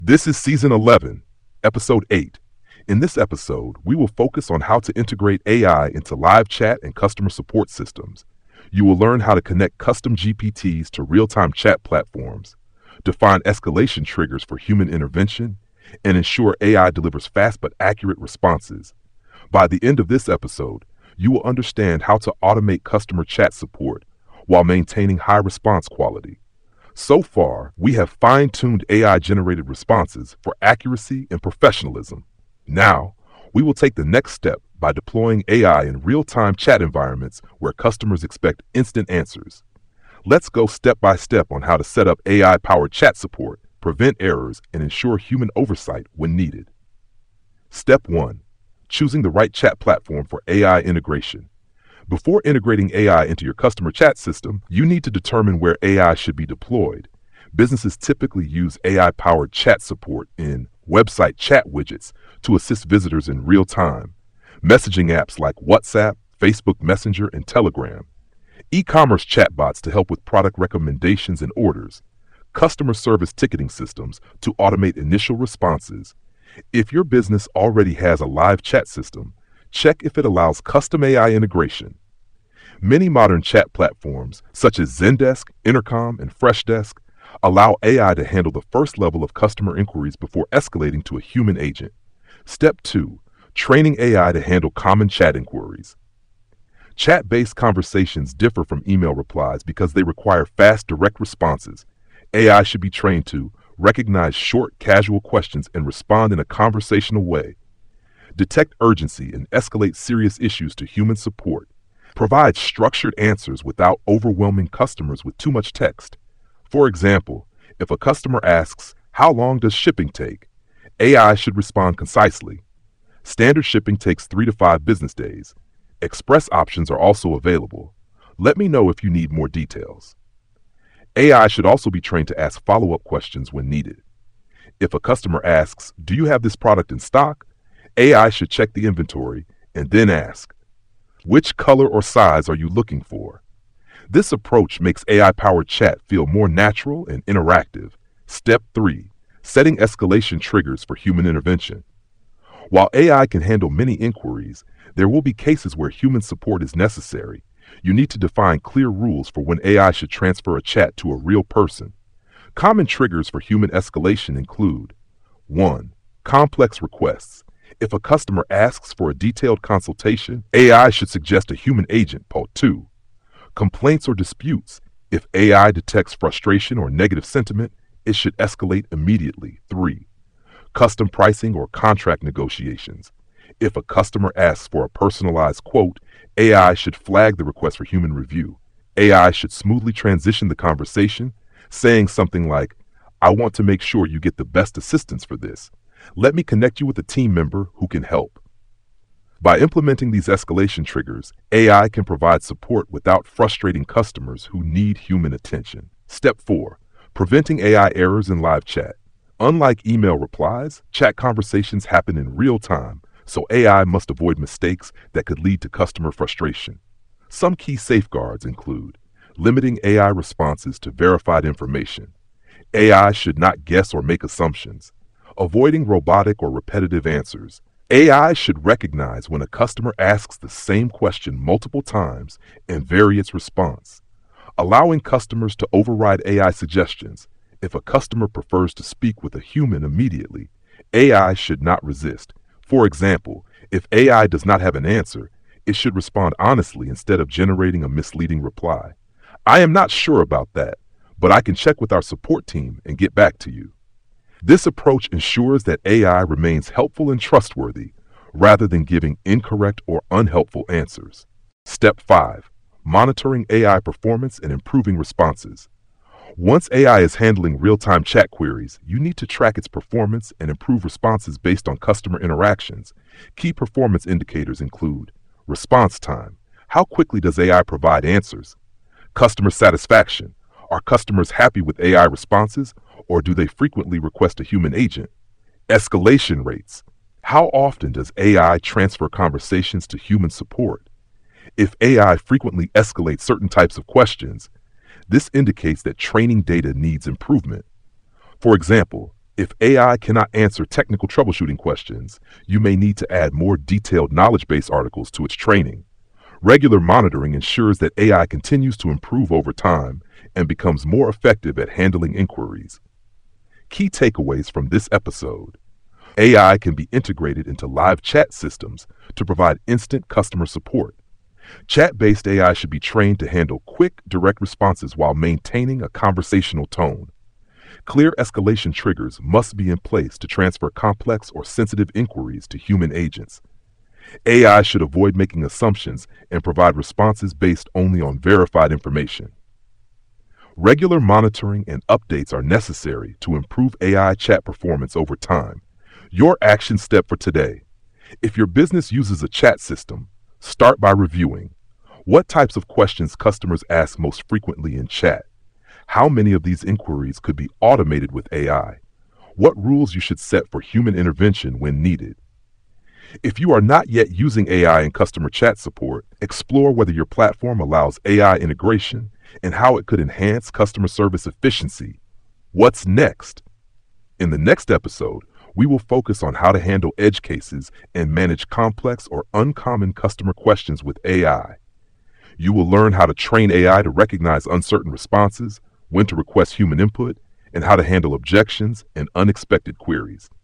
This is Season 11, Episode 8. In this episode, we will focus on how to integrate AI into live chat and customer support systems. You will learn how to connect custom GPTs to real-time chat platforms, define escalation triggers for human intervention, and ensure AI delivers fast but accurate responses. By the end of this episode, you will understand how to automate customer chat support while maintaining high response quality. So far, we have fine-tuned AI-generated responses for accuracy and professionalism. Now, we will take the next step by deploying AI in real-time chat environments where customers expect instant answers. Let's go step by step on how to set up AI-powered chat support, prevent errors, and ensure human oversight when needed. Step 1. Choosing the right chat platform for AI integration. Before integrating AI into your customer chat system, you need to determine where AI should be deployed. Businesses typically use AI-powered chat support in website chat widgets to assist visitors in real time, messaging apps like WhatsApp, Facebook Messenger, and Telegram, e-commerce chatbots to help with product recommendations and orders, customer service ticketing systems to automate initial responses. If your business already has a live chat system, check if it allows custom AI integration. Many modern chat platforms, such as Zendesk, Intercom, and Freshdesk, allow AI to handle the first level of customer inquiries before escalating to a human agent. Step 2. Training AI to handle common chat inquiries. Chat-based conversations differ from email replies because they require fast, direct responses. AI should be trained to recognize short, casual questions and respond in a conversational way, detect urgency and escalate serious issues to human support, provide structured answers without overwhelming customers with too much text. For example, if a customer asks, "How long does shipping take?" AI should respond concisely. Standard shipping takes 3 to 5 business days. Express options are also available. Let me know if you need more details. AI should also be trained to ask follow-up questions when needed. If a customer asks, "Do you have this product in stock?" AI should check the inventory and then ask, "Which color or size are you looking for?" This approach makes AI-powered chat feel more natural and interactive. Step 3. Setting escalation triggers for human intervention. While AI can handle many inquiries, there will be cases where human support is necessary. You need to define clear rules for when AI should transfer a chat to a real person. Common triggers for human escalation include 1. Complex requests. If a customer asks for a detailed consultation, AI should suggest a human agent. 2. Complaints or disputes. If AI detects frustration or negative sentiment, it should escalate immediately. 3. Custom pricing or contract negotiations. If a customer asks for a personalized quote, AI should flag the request for human review. AI should smoothly transition the conversation, saying something like, "I want to make sure you get the best assistance for this. Let me connect you with a team member who can help." By implementing these escalation triggers, AI can provide support without frustrating customers who need human attention. Step 4. Preventing AI errors in live chat. Unlike email replies, chat conversations happen in real time, so AI must avoid mistakes that could lead to customer frustration. Some key safeguards include limiting AI responses to verified information. AI should not guess or make assumptions. Avoiding robotic or repetitive answers. AI should recognize when a customer asks the same question multiple times and vary its response. Allowing customers to override AI suggestions. If a customer prefers to speak with a human immediately, AI should not resist. For example, if AI does not have an answer, it should respond honestly instead of generating a misleading reply. "I am not sure about that, but I can check with our support team and get back to you." This approach ensures that AI remains helpful and trustworthy, rather than giving incorrect or unhelpful answers. Step 5. Monitoring AI performance and improving responses. Once AI is handling real-time chat queries, you need to track its performance and improve responses based on customer interactions. Key performance indicators include response time. How quickly does AI provide answers? Customer satisfaction. Are customers happy with AI responses, or do they frequently request a human agent? Escalation rates. How often does AI transfer conversations to human support? If AI frequently escalates certain types of questions, this indicates that training data needs improvement. For example, If AI cannot answer technical troubleshooting questions, you may need to add more detailed knowledge base articles to its training. Regular monitoring ensures that AI continues to improve over time and becomes more effective at handling inquiries. Key takeaways from this episode: AI can be integrated into live chat systems to provide instant customer support. Chat-based AI should be trained to handle quick, direct responses while maintaining a conversational tone. Clear escalation triggers must be in place to transfer complex or sensitive inquiries to human agents. AI should avoid making assumptions and provide responses based only on verified information. Regular monitoring and updates are necessary to improve AI chat performance over time. Your action step for today: if your business uses a chat system, start by reviewing what types of questions customers ask most frequently in chat. How many of these inquiries could be automated with AI? What rules you should set for human intervention when needed? If you are not yet using AI in customer chat support, explore whether your platform allows AI integration and how it could enhance customer service efficiency. What's next? In the next episode, we will focus on how to handle edge cases and manage complex or uncommon customer questions with AI. You will learn how to train AI to recognize uncertain responses, when to request human input, and how to handle objections and unexpected queries.